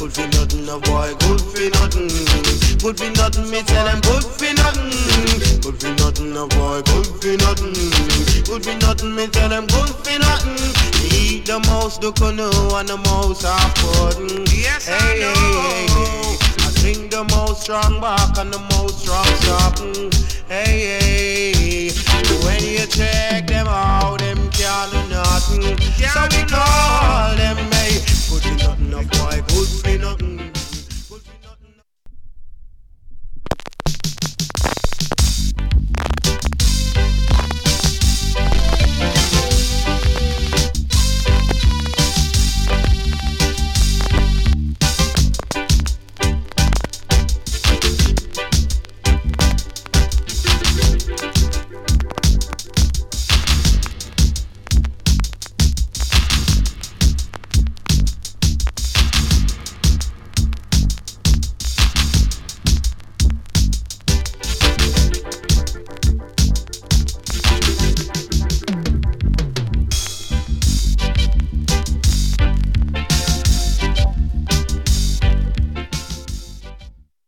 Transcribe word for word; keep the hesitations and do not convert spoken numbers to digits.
good for nothing, a boy, good for nothing. Good for nothing, me tell them good for nothing. Good for nothing, a boy, good for nothing. Good for nothing, me tell them good for nothing. Eat the mouse, the canoe, and the mouse are pudding. Yes, hey, I know. Hey, hey, hey. I think the mouse strong back and the mouse strong something. Hey, hey, when you check them out, them can't do nothing. So we call them, hey,